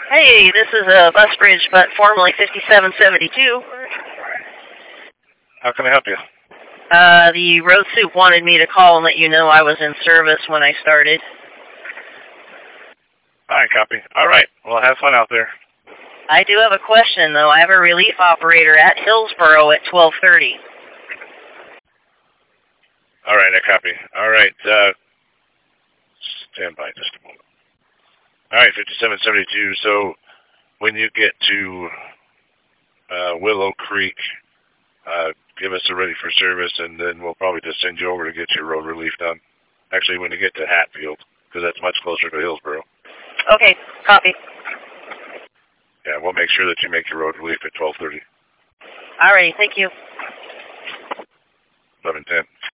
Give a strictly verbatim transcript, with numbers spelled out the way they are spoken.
Hey, this is uh, Bus Bridge, but formerly fifty-seven seventy-two. How can I help you? Uh, the road soup wanted me to call and let you know I was in service when I started. All right, copy. All right. Well, have fun out there. I do have a question, though. I have a relief operator at Hillsboro at twelve thirty. All right, I copy. All right. Uh, stand by just a moment. All right, fifty-seven seventy-two. So when you get to uh, Willow Creek, uh, give us a ready for service, and then we'll probably just send you over to get your road relief done. Actually, when you get to Hatfield, because that's much closer to Hillsboro. Okay, copy. Yeah, we'll make sure that you make your road relief at twelve thirty. All right, thank you. eleven ten.